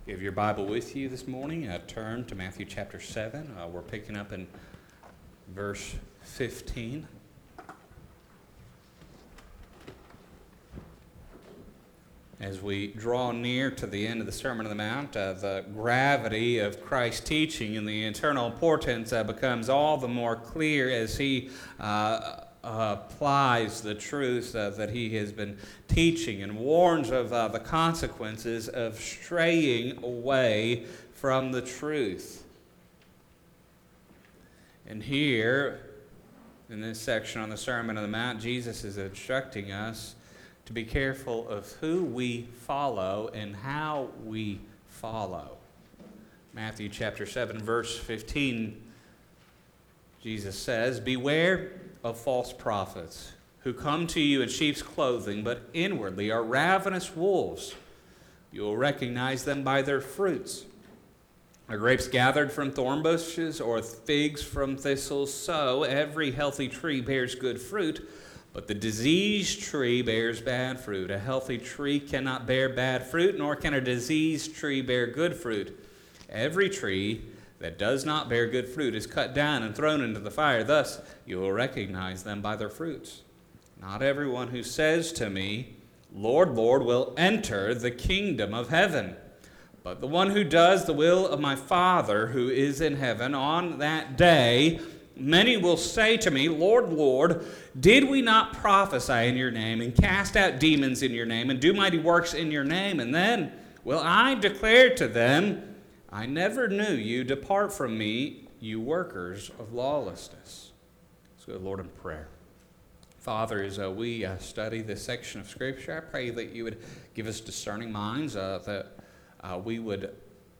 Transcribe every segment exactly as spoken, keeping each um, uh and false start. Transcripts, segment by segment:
You have your Bible with you this morning. Uh, turn to Matthew chapter seven. Uh, we're picking up in verse fifteen. As we draw near to the end of the Sermon on the Mount, uh, the gravity of Christ's teaching and the eternal importance uh, becomes all the more clear as he uh, uh, applies the truth uh, that he has been teaching and warns of uh, the consequences of straying away from the truth. And here, in this section on the Sermon on the Mount, Jesus is instructing us to be careful of who we follow and how we follow. Matthew chapter seven, verse fifteen, Jesus says, "Beware of false prophets, who come to you in sheep's clothing, but inwardly are ravenous wolves. You will recognize them by their fruits. Are grapes gathered from thorn bushes, or figs from thistles? So every healthy tree bears good fruit, but the diseased tree bears bad fruit. A healthy tree cannot bear bad fruit, nor can a diseased tree bear good fruit. Every tree that does not bear good fruit is cut down and thrown into the fire. Thus you will recognize them by their fruits. Not everyone who says to me, 'Lord, Lord,' will enter the kingdom of heaven, but the one who does the will of my Father who is in heaven. On that day many will say to me, 'Lord, Lord, did we not prophesy in your name, and cast out demons in your name, and do mighty works in your name?' And then will I declare to them, 'I never knew you. Depart from me, you workers of lawlessness.'" Let's go to the Lord in prayer. Father, as uh, we uh, study this section of Scripture, I pray that you would give us discerning minds, uh, that uh, we would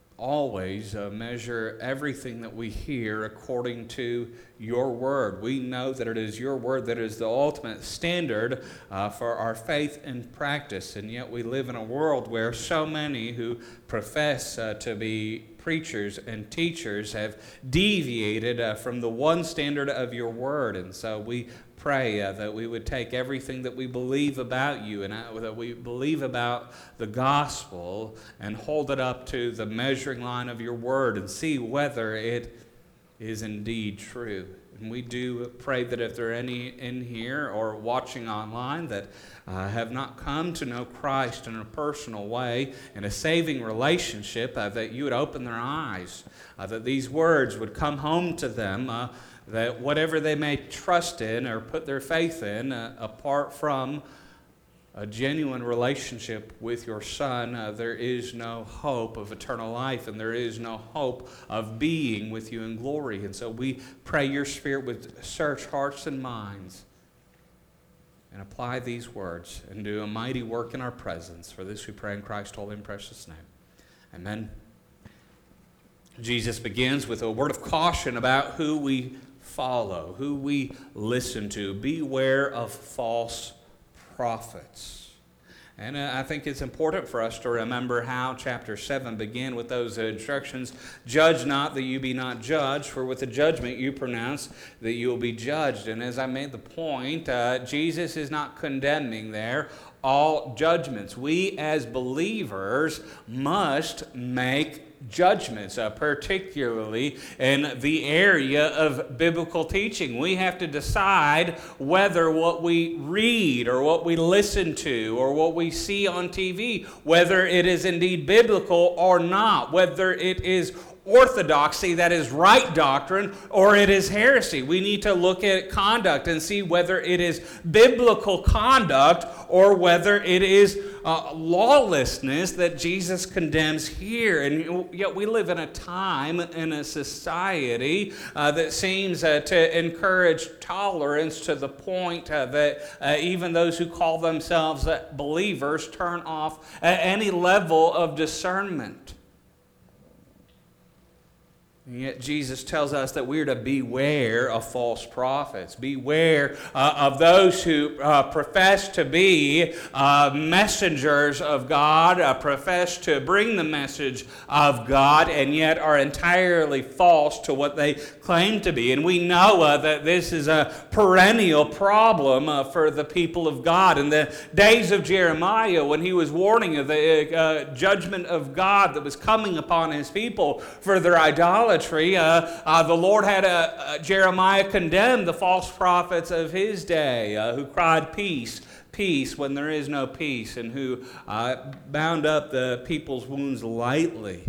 always uh, measure everything that we hear according to your word. We know that it is your word that is the ultimate standard uh, for our faith and practice, and yet we live in a world where so many who profess uh, to be preachers and teachers have deviated uh, from the one standard of your word. And so we pray uh, that we would take everything that we believe about you and uh, that we believe about the gospel and hold it up to the measuring line of your word and see whether it is indeed true. And we do pray that if there are any in here or watching online that uh, have not come to know Christ in a personal way, in a saving relationship, uh, that you would open their eyes, uh, that these words would come home to them, uh, that whatever they may trust in or put their faith in, uh, apart from a genuine relationship with your Son, uh, there is no hope of eternal life, and there is no hope of being with you in glory. And so we pray your Spirit would search hearts and minds and apply these words and do a mighty work in our presence. For this we pray in Christ's holy and precious name. Amen. Jesus begins with a word of caution about who we follow, who we listen to. Beware of false prophets. And uh, I think it's important for us to remember how chapter seven began with those instructions. "Judge not that you be not judged, for with the judgment you pronounce that you will be judged." And as I made the point, uh, Jesus is not condemning there all judgments. We as believers must make judgments, uh, particularly in the area of biblical teaching. We have to decide whether what we read or what we listen to or what we see on T V, whether it is indeed biblical or not, whether it is orthodoxy, that is right doctrine, or it is heresy. We need to look at conduct and see whether it is biblical conduct or whether it is uh, lawlessness that Jesus condemns here. And yet we live in a time, in a society uh, that seems uh, to encourage tolerance to the point uh, that uh, even those who call themselves uh, believers turn off at any level of discernment. And yet Jesus tells us that we're to beware of false prophets. Beware uh, of those who uh, profess to be uh, messengers of God, uh, profess to bring the message of God, and yet are entirely false to what they claim to be. And we know uh, that this is a perennial problem uh, for the people of God. In the days of Jeremiah, when he was warning of the uh, judgment of God that was coming upon his people for their idolatry, Uh, uh, the Lord had uh, uh, Jeremiah condemn the false prophets of his day uh, who cried peace, peace when there is no peace, and who uh, bound up the people's wounds lightly.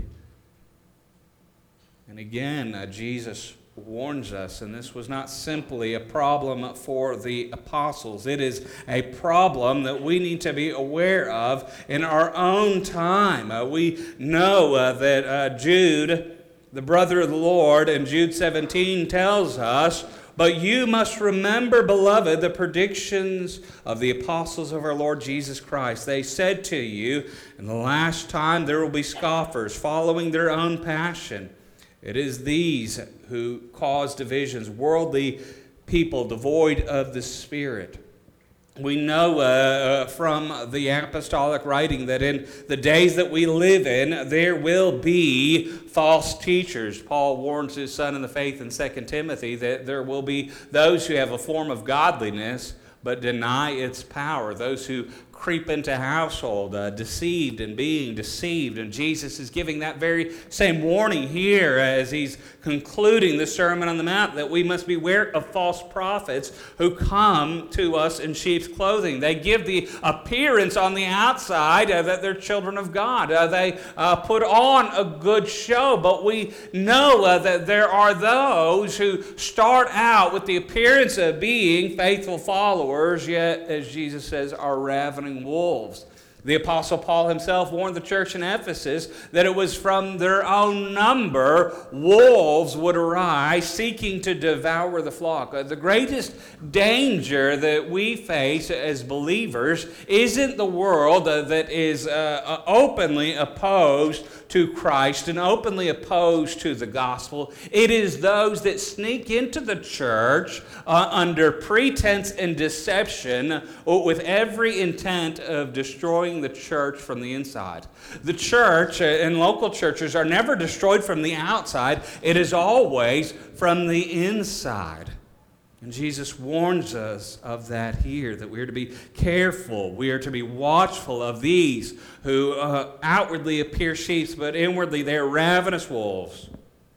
And again, uh, Jesus warns us, and this was not simply a problem for the apostles. It is a problem that we need to be aware of in our own time. Uh, we know uh, that uh, Jude, the brother of the Lord, in Jude seventeen tells us, "But you must remember, beloved, the predictions of the apostles of our Lord Jesus Christ. They said to you, in the last time there will be scoffers, following their own passion. It is these who cause divisions, worldly people devoid of the Spirit." We know uh, from the apostolic writing that in the days that we live in, there will be false teachers. Paul warns his son in the faith in Second Timothy that there will be those who have a form of godliness but deny its power, those who creep into household, uh, deceived and being deceived. And Jesus is giving that very same warning here as he's concluding the Sermon on the Mount, that we must beware of false prophets who come to us in sheep's clothing. They give the appearance on the outside uh, that they're children of God. Uh, they uh, put on a good show, but we know uh, that there are those who start out with the appearance of being faithful followers, yet, as Jesus says, are ravening wolves. The Apostle Paul himself warned the church in Ephesus that it was from their own number wolves would arise seeking to devour the flock. The greatest danger that we face as believers isn't the world that is uh, openly opposed to Christ and openly opposed to the gospel. It is those that sneak into the church uh, under pretense and deception with every intent of destroying the church from the inside. The church and local churches are never destroyed from the outside. It is always from the inside. And Jesus warns us of that here, that we are to be careful. We are to be watchful of these who uh, outwardly appear sheep, but inwardly they are ravenous wolves.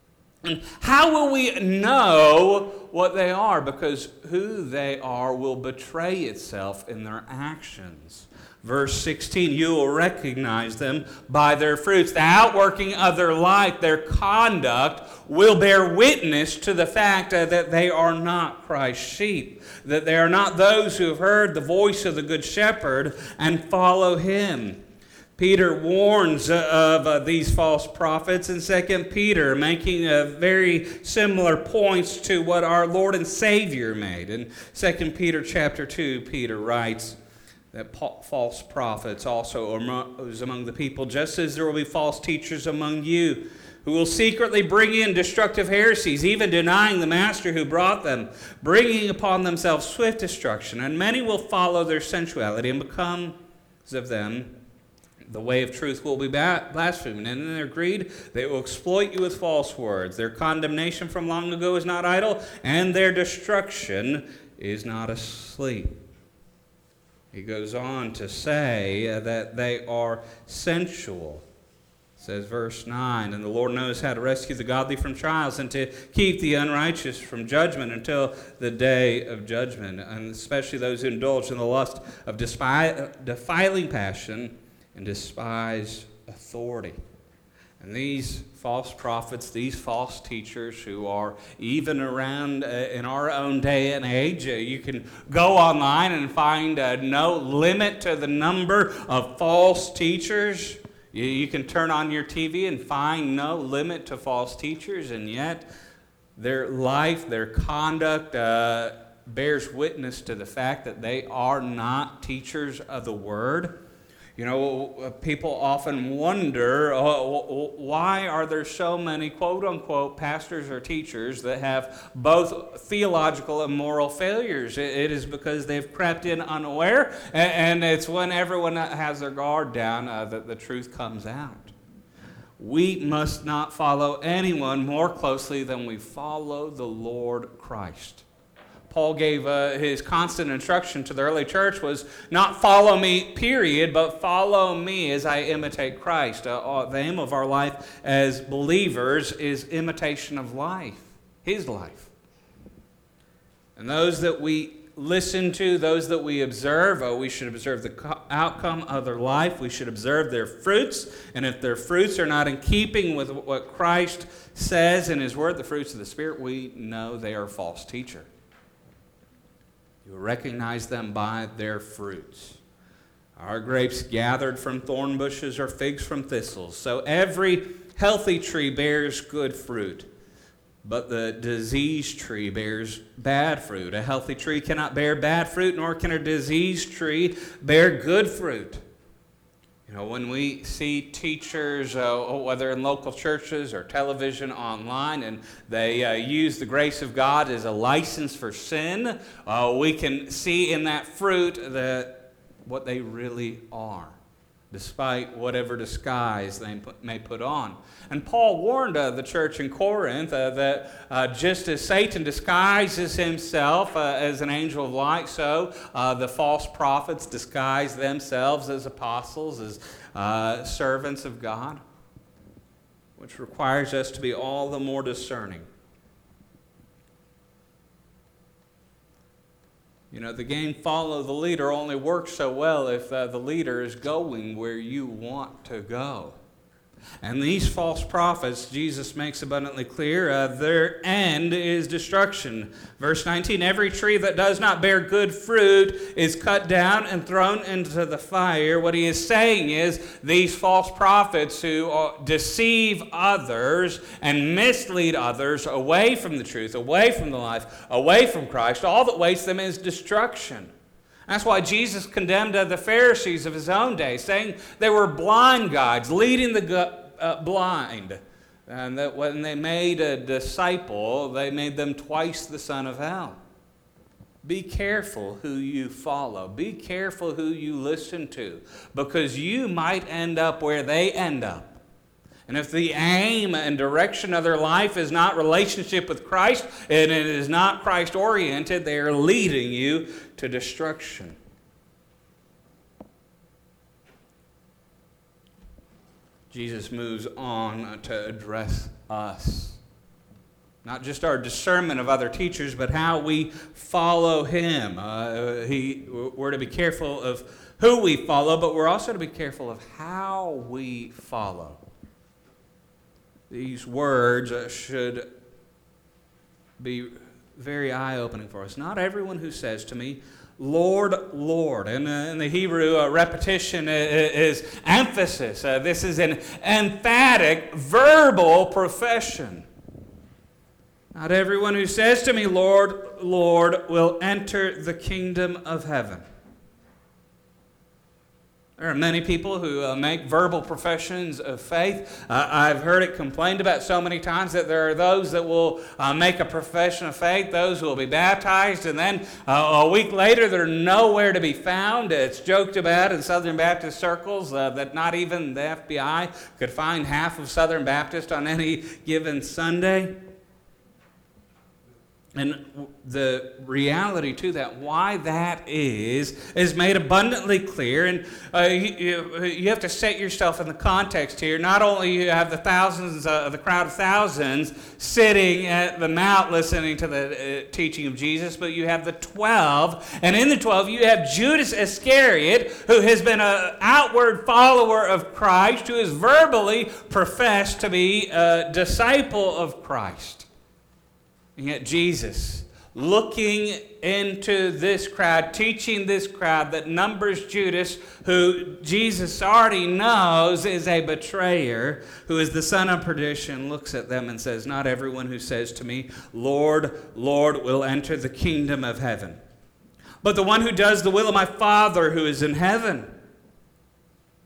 And how will we know what they are? Because who they are will betray itself in their actions. Verse sixteen, you will recognize them by their fruits. The outworking of their life, their conduct, will bear witness to the fact uh, that they are not Christ's sheep, that they are not those who have heard the voice of the Good Shepherd and follow him. Peter warns uh, of uh, these false prophets in Second Peter, making uh, very similar points to what our Lord and Savior made. In Second Peter chapter two, Peter writes that false prophets also arose among the people, just as there will be false teachers among you, who will secretly bring in destructive heresies, even denying the master who brought them, bringing upon themselves swift destruction. And many will follow their sensuality, and because of them, the way of truth will be blasphemed. And in their greed, they will exploit you with false words. Their condemnation from long ago is not idle, and their destruction is not asleep. He goes on to say uh, that they are sensual. It says verse nine, and the Lord knows how to rescue the godly from trials and to keep the unrighteous from judgment until the day of judgment, and especially those who indulge in the lust of despi- defiling passion and despise authority. And these false prophets, these false teachers who are even around uh, in our own day and age, uh, you can go online and find uh, no limit to the number of false teachers. You, you can turn on your T V and find no limit to false teachers, and yet their life, their conduct uh, bears witness to the fact that they are not teachers of the Word. You know, people often wonder, uh, why are there so many quote-unquote pastors or teachers that have both theological and moral failures? It is because they've crept in unaware, and it's when everyone has their guard down uh, that the truth comes out. We must not follow anyone more closely than we follow the Lord Christ. Paul gave uh, his constant instruction to the early church was not follow me, period, but follow me as I imitate Christ. Uh, the aim of our life as believers is imitation of life, his life. And those that we listen to, those that we observe, oh, we should observe the co- outcome of their life. We should observe their fruits. And if their fruits are not in keeping with what Christ says in his word, the fruits of the Spirit, we know they are a false teacher. You recognize them by their fruits. Are grapes gathered from thorn bushes or figs from thistles? So every healthy tree bears good fruit, but the diseased tree bears bad fruit. A healthy tree cannot bear bad fruit, nor can a diseased tree bear good fruit. You know, when we see teachers, uh, whether in local churches or television, online, and they uh, use the grace of God as a license for sin, uh, we can see in that fruit that what they really are, despite whatever disguise they may put on. And Paul warned uh, the church in Corinth uh, that uh, just as Satan disguises himself uh, as an angel of light, so uh, the false prophets disguise themselves as apostles, as uh, servants of God, which requires us to be all the more discerning. You know, the game follow the leader only works so well if uh, the leader is going where you want to go. And these false prophets, Jesus makes abundantly clear, uh, their end is destruction. Verse nineteen, every tree that does not bear good fruit is cut down and thrown into the fire. What he is saying is these false prophets who uh, deceive others and mislead others away from the truth, away from the life, away from Christ, all that waits them is destruction. That's why Jesus condemned uh, the Pharisees of his own day, saying they were blind guides, leading the gu- uh, blind. And that when they made a disciple, they made them twice the son of hell. Be careful who you follow. Be careful who you listen to, because you might end up where they end up. And if the aim and direction of their life is not relationship with Christ, and it is not Christ-oriented, they are leading you to destruction. Jesus moves on to address us. Not just our discernment of other teachers, but how we follow him. Uh, he, we're to be careful of who we follow, but we're also to be careful of how we follow. These words should be very eye-opening for us. Not everyone who says to me, Lord, Lord. And uh, in the Hebrew, uh, repetition is, is emphasis. Uh, this is an emphatic, verbal profession. Not everyone who says to me, Lord, Lord, will enter the kingdom of heaven. There are many people who uh, make verbal professions of faith. Uh, I've heard it complained about so many times that there are those that will uh, make a profession of faith, those who will be baptized, and then uh, a week later they're nowhere to be found. It's joked about in Southern Baptist circles uh, that not even the F B I could find half of Southern Baptist on any given Sunday. And the reality to that, why that is, is made abundantly clear. And uh, you, you have to set yourself in the context here. Not only you have the thousands, uh, the crowd of thousands sitting at the mount listening to the uh, teaching of Jesus, but you have the twelve. And in the twelve, you have Judas Iscariot, who has been an outward follower of Christ, who has verbally professed to be a disciple of Christ. And yet Jesus, looking into this crowd, teaching this crowd that numbers Judas, who Jesus already knows is a betrayer, who is the son of perdition, looks at them and says, not everyone who says to me, Lord, Lord, will enter the kingdom of heaven, but the one who does the will of my Father who is in heaven.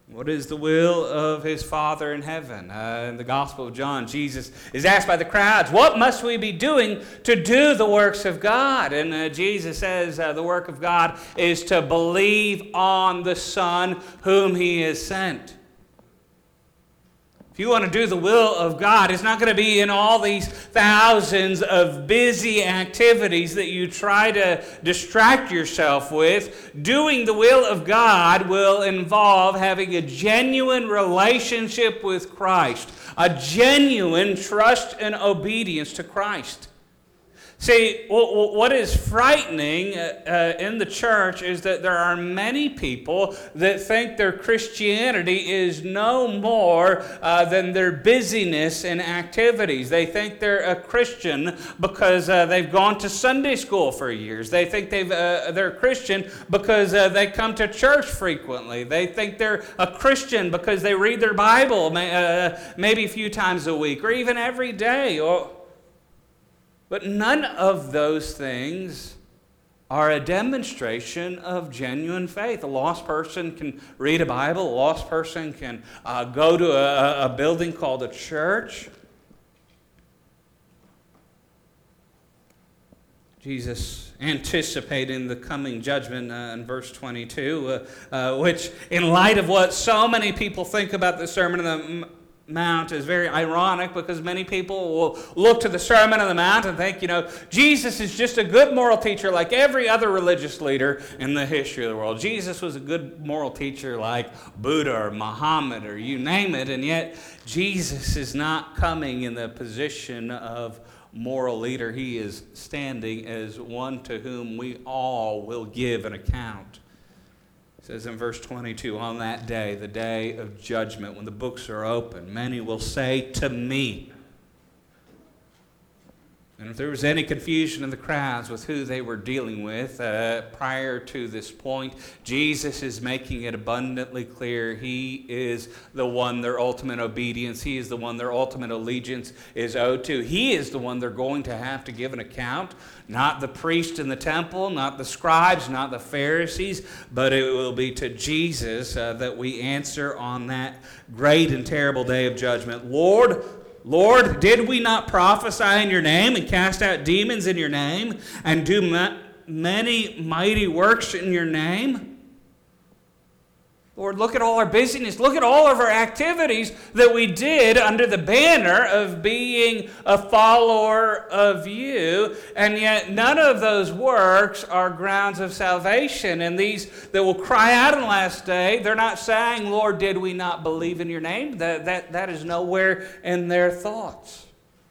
What is the will of his Father in heaven? Uh, in the Gospel of John, Jesus is asked by the crowds, what must we be doing to do the works of God? And uh, Jesus says uh, the work of God is to believe on the Son whom he has sent. If you want to do the will of God, it's not going to be in all these thousands of busy activities that you try to distract yourself with. Doing the will of God will involve having a genuine relationship with Christ, a genuine trust and obedience to Christ. See, what is frightening uh, in the church is that there are many people that think their Christianity is no more uh, than their busyness and activities. They think they're a Christian because uh, they've gone to Sunday school for years. They think they've, uh, they're a Christian because uh, they come to church frequently. They think they're a Christian because they read their Bible uh, maybe a few times a week or even every day. Or But none of those things are a demonstration of genuine faith. A lost person can read a Bible. A lost person can uh, go to a, a building called a church. Jesus anticipating the coming judgment uh, in verse twenty-two, uh, uh, which in light of what so many people think about the Sermon on the Mount is very ironic, because many people will look to the Sermon on the Mount and think, you know, Jesus is just a good moral teacher like every other religious leader in the history of the world. Jesus was a good moral teacher like Buddha or Muhammad or you name it, and yet Jesus is not coming in the position of moral leader. He is standing as one to whom we all will give an account. It says in verse twenty-two, on that day, the day of judgment, when the books are open, many will say to me. And if there was any confusion in the crowds with who they were dealing with uh, prior to this point, Jesus is making it abundantly clear he is the one their ultimate obedience, he is the one their ultimate allegiance is owed to. He is the one they're going to have to give an account, not the priest in the temple, not the scribes, not the Pharisees, but it will be to Jesus uh, that we answer on that great and terrible day of judgment. Lord, Lord, did we not prophesy in your name and cast out demons in your name and do ma- many mighty works in your name? Lord, look at all our busyness. Look at all of our activities that we did under the banner of being a follower of you. And yet none of those works are grounds of salvation. And these that will cry out in the last day, they're not saying, Lord, did we not believe in your name? That, that, that is nowhere in their thoughts.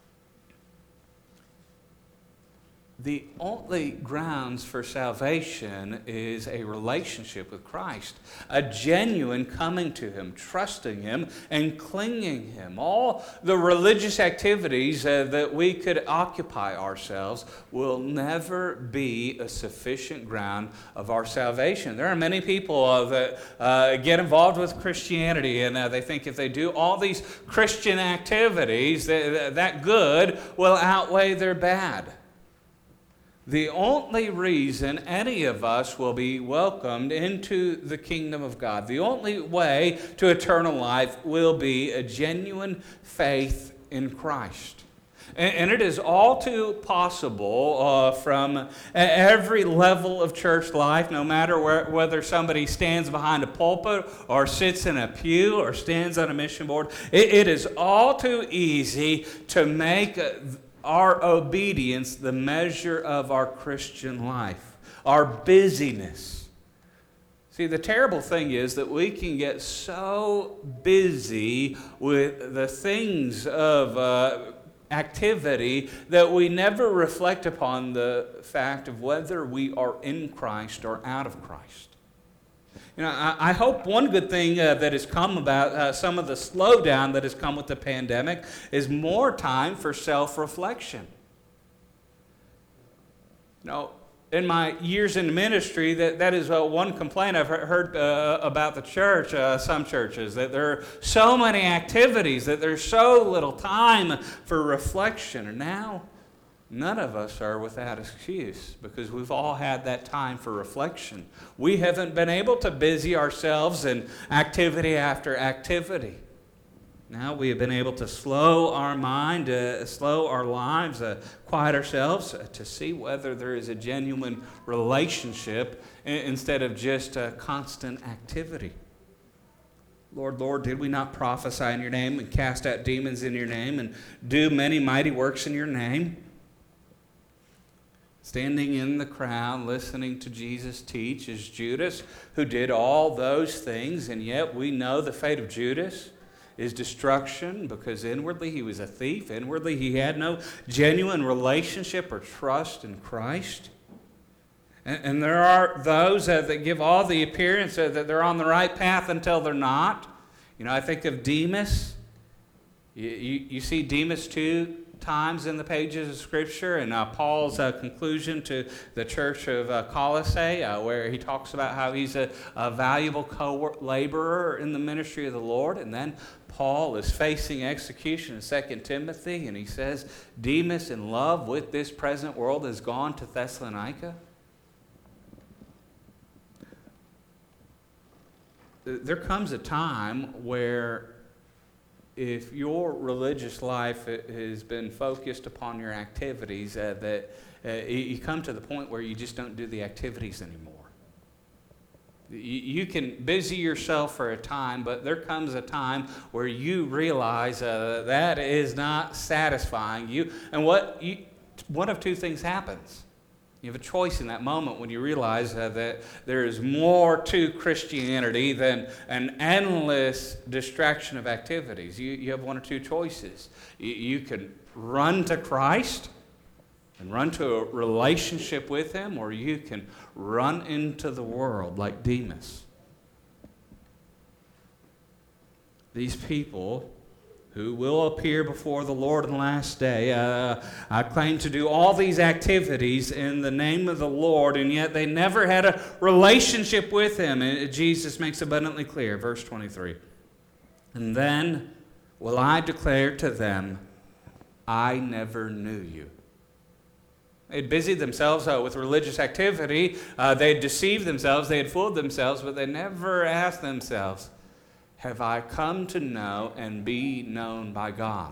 The only grounds for salvation is a relationship with Christ, a genuine coming to Him, trusting Him, and clinging Him. All the religious activities uh, that we could occupy ourselves will never be a sufficient ground of our salvation. There are many people uh, that uh, get involved with Christianity, and uh, they think if they do all these Christian activities, that, that good will outweigh their bad. The only reason any of us will be welcomed into the kingdom of God, the only way to eternal life will be a genuine faith in Christ. And, and it is all too possible uh, from every level of church life, no matter where, whether somebody stands behind a pulpit or sits in a pew or stands on a mission board, it, it is all too easy to make a, our obedience the measure of our Christian life, our busyness. See, the terrible thing is that we can get so busy with the things of uh, activity that we never reflect upon the fact of whether we are in Christ or out of Christ. You know, I, I hope one good thing uh, that has come about uh, some of the slowdown that has come with the pandemic is more time for self-reflection. You know, in my years in ministry, that, that is uh, one complaint I've heard uh, about the church, uh, some churches, that there are so many activities, that there's so little time for reflection. And now, none of us are without excuse because we've all had that time for reflection. We haven't been able to busy ourselves in activity after activity. Now we have been able to slow our mind, uh, slow our lives, uh, quiet ourselves uh, to see whether there is a genuine relationship i- instead of just uh, constant activity. Lord, Lord, did we not prophesy in your name and cast out demons in your name and do many mighty works in your name? Standing in the crowd, listening to Jesus teach is Judas, who did all those things, and yet we know the fate of Judas is destruction because inwardly he was a thief. Inwardly he had no genuine relationship or trust in Christ. And, and there are those uh, that give all the appearance uh, that they're on the right path until they're not. You know, I think of Demas. You, you, you see Demas two times in the pages of Scripture, and uh, Paul's uh, conclusion to the church of uh, Colossae, uh, where he talks about how he's a, a valuable co-laborer in the ministry of the Lord. And then Paul is facing execution in Second Timothy, and he says, Demas, in love with this present world, has gone to Thessalonica. There comes a time where if your religious life has been focused upon your activities, uh, that uh, you come to the point where you just don't do the activities anymore. You, you can busy yourself for a time, but there comes a time where you realize uh, that is not satisfying you. And what you, one of two things happens. You have a choice in that moment when you realize uh, that there is more to Christianity than an endless distraction of activities. You, you have one or two choices. You, you can run to Christ and run to a relationship with Him, or you can run into the world like Demas. These people who will appear before the Lord in the last day, uh, I claim to do all these activities in the name of the Lord, and yet they never had a relationship with Him. And Jesus makes abundantly clear, verse twenty-three. And then will I declare to them, I never knew you. They'd busied themselves uh, with religious activity. Uh, they'd deceived themselves. They had fooled themselves, but they never asked themselves, have I come to know and be known by God?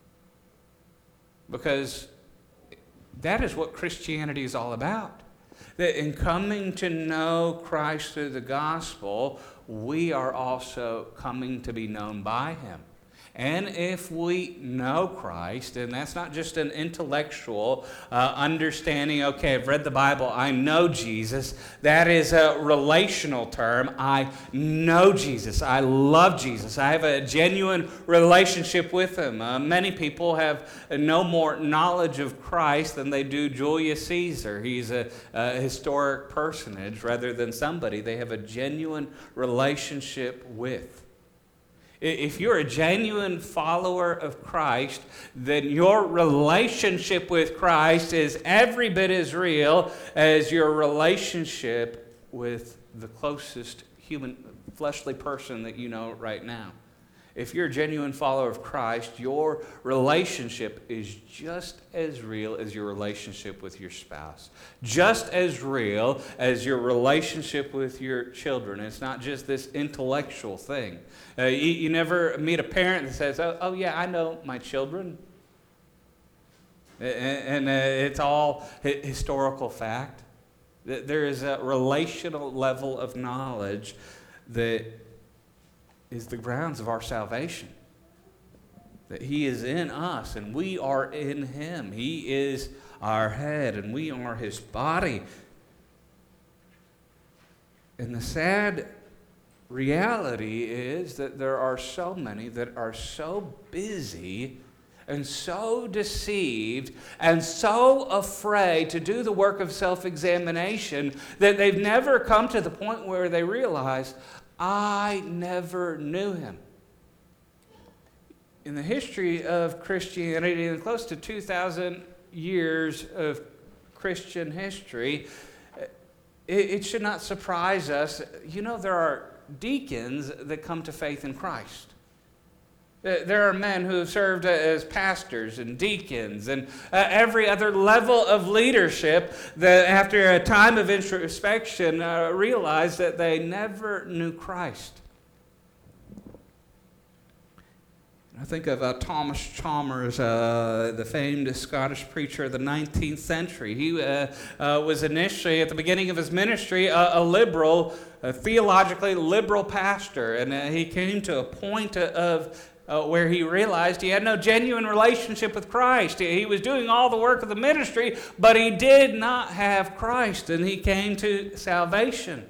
Because that is what Christianity is all about. That in coming to know Christ through the gospel, we are also coming to be known by Him. And if we know Christ, and that's not just an intellectual uh, understanding, okay, I've read the Bible, I know Jesus. That is a relational term. I know Jesus. I love Jesus. I have a genuine relationship with Him. Uh, many people have no more knowledge of Christ than they do Julius Caesar. He's a, a historic personage rather than somebody they have a genuine relationship with. If you're a genuine follower of Christ, then your relationship with Christ is every bit as real as your relationship with the closest human, fleshly person that you know right now. If you're a genuine follower of Christ, your relationship is just as real as your relationship with your spouse. Just as real as your relationship with your children. It's not just this intellectual thing. Uh, you, you never meet a parent that says, oh, oh yeah, I know my children. And, and uh, it's all hi- historical fact. There is a relational level of knowledge that is the grounds of our salvation. That He is in us and we are in Him. He is our head and we are His body. And the sad reality is that there are so many that are so busy and so deceived and so afraid to do the work of self-examination that they've never come to the point where they realize, I never knew Him. In the history of Christianity, in close to two thousand years of Christian history, it, it should not surprise us. You know, there are deacons that come to faith in Christ. There are men who have served as pastors and deacons and uh, every other level of leadership that after a time of introspection uh, realized that they never knew Christ. I think of uh, Thomas Chalmers, uh, the famed Scottish preacher of the nineteenth century. He uh, uh, was initially, at the beginning of his ministry, a, a liberal, a theologically liberal pastor. And uh, he came to a point of uh, where he realized he had no genuine relationship with Christ. He, he was doing all the work of the ministry, but he did not have Christ. And he came to salvation.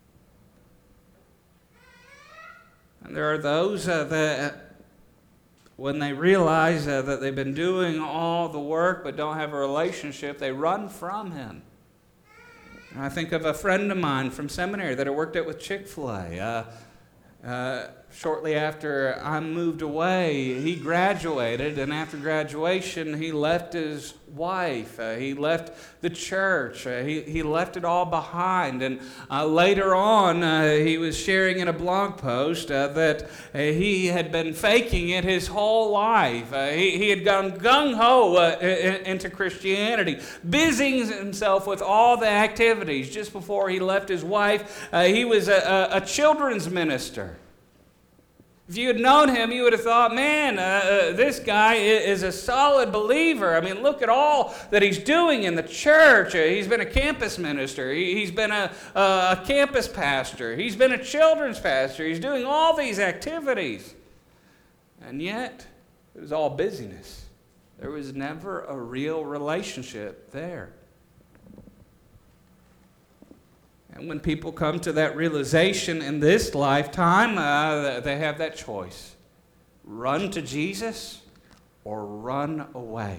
And there are those uh, that, when they realize uh, that they've been doing all the work but don't have a relationship, they run from him. And I think of a friend of mine from seminary that I worked at with Chick-fil-A. Uh, uh, shortly after I moved away, he graduated, and after graduation, he left his wife. Uh, he left the church. Uh, he, he left it all behind. And uh, later on, uh, he was sharing in a blog post uh, that uh, he had been faking it his whole life. Uh, he, he had gone gung-ho uh, into Christianity, busying himself with all the activities. Just before he left his wife, uh, he was a, a, a children's minister. If you had known him, you would have thought, man, uh, uh, this guy is a solid believer. I mean, look at all that he's doing in the church. Uh, he's been a campus minister. He, he's been a, uh, a campus pastor. He's been a children's pastor. He's doing all these activities. And yet, it was all busyness. There was never a real relationship there. And when people come to that realization in this lifetime, uh, they have that choice. Run to Jesus or run away.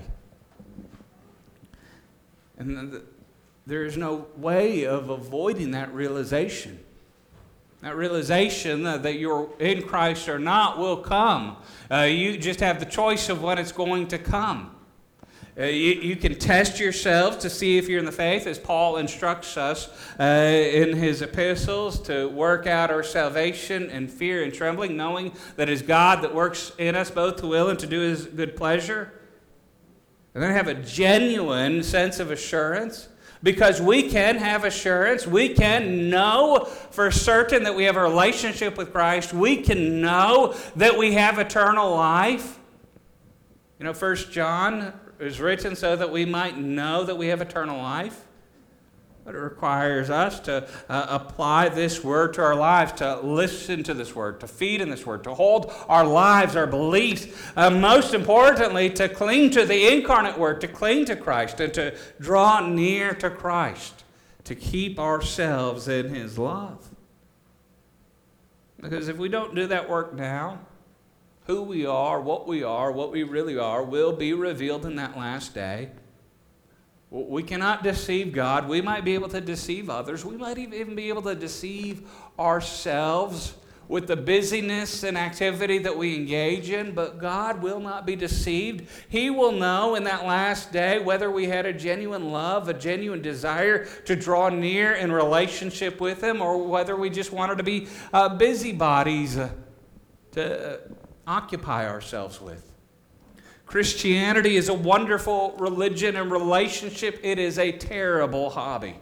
And there is no way of avoiding that realization. That realization that you're in Christ or not will come. Uh, you just have the choice of when it's going to come. Uh, you, you can test yourselves to see if you're in the faith, as Paul instructs us uh, in his epistles, to work out our salvation in fear and trembling, knowing that it is God that works in us both to will and to do his good pleasure. And then have a genuine sense of assurance, because we can have assurance. We can know for certain that we have a relationship with Christ. We can know that we have eternal life. You know, First John is written so that we might know that we have eternal life. But it requires us to uh, apply this word to our lives, to listen to this word, to feed in this word, to hold our lives, our beliefs, uh, most importantly, to cling to the incarnate word, to cling to Christ, and to draw near to Christ, to keep ourselves in his love. Because if we don't do that work now, who we are, what we are, what we really are, will be revealed in that last day. We cannot deceive God. We might be able to deceive others. We might even be able to deceive ourselves with the busyness and activity that we engage in, but God will not be deceived. He will know in that last day whether we had a genuine love, a genuine desire to draw near in relationship with him, or whether we just wanted to be uh, busybodies uh, to... Uh, occupy ourselves with. Christianity is a wonderful religion and relationship. It is a terrible hobby.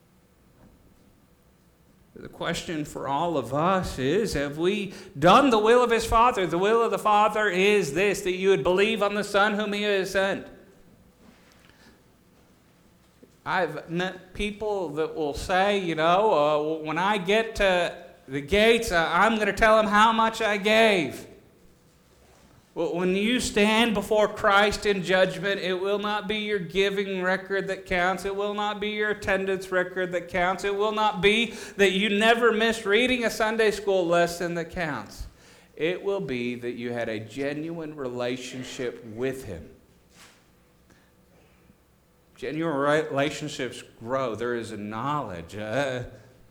The question for all of us is, have we done the will of his Father? The will of the Father is this, that you would believe on the Son whom he has sent. I've met people that will say, you know, uh, when I get to the gates, uh, I'm going to tell them how much I gave. Well, when you stand before Christ in judgment, it will not be your giving record that counts. It will not be your attendance record that counts. It will not be that you never missed reading a Sunday school lesson that counts. It will be that you had a genuine relationship with him. Genuine relationships grow. There is a knowledge. Uh,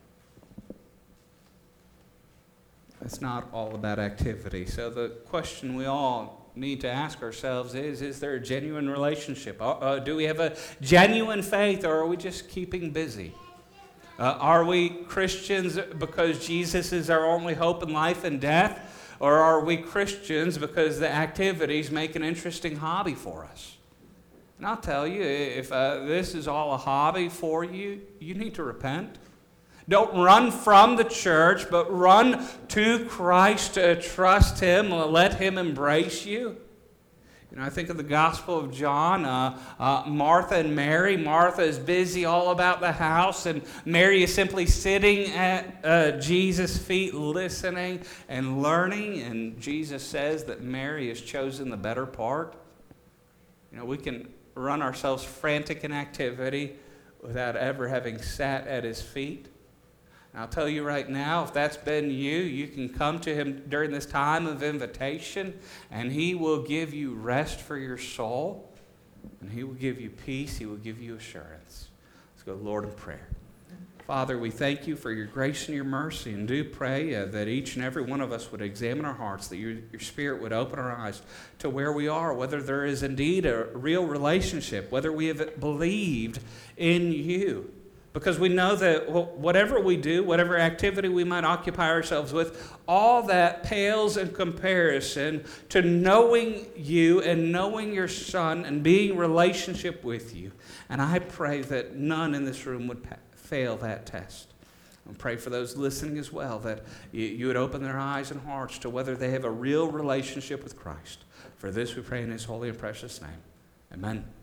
It's not all about activity. So the question we all need to ask ourselves is, is there a genuine relationship? Uh, uh, do we have a genuine faith, or are we just keeping busy? Uh, are we Christians because Jesus is our only hope in life and death? Or are we Christians because the activities make an interesting hobby for us? And I'll tell you, if uh, this is all a hobby for you, you need to repent. Don't run from the church, but run to Christ to trust Him, let Him embrace you. You know, I think of the Gospel of John, uh, uh, Martha and Mary. Martha is busy all about the house, and Mary is simply sitting at uh, Jesus' feet, listening and learning. And Jesus says that Mary has chosen the better part. You know, we can run ourselves frantic in activity without ever having sat at His feet. And I'll tell you right now, if that's been you, you can come to Him during this time of invitation, and He will give you rest for your soul, and He will give you peace. He will give you assurance. Let's go to the Lord in prayer. Father, we thank You for Your grace and Your mercy, and do pray uh, that each and every one of us would examine our hearts, that your, your Spirit would open our eyes to where we are, whether there is indeed a real relationship, whether we have believed in You. Because we know that whatever we do, whatever activity we might occupy ourselves with, all that pales in comparison to knowing You and knowing Your Son and being in relationship with You. And I pray that none in this room would pa- fail that test. I pray for those listening as well, that you, you would open their eyes and hearts to whether they have a real relationship with Christ. For this we pray in His holy and precious name. Amen.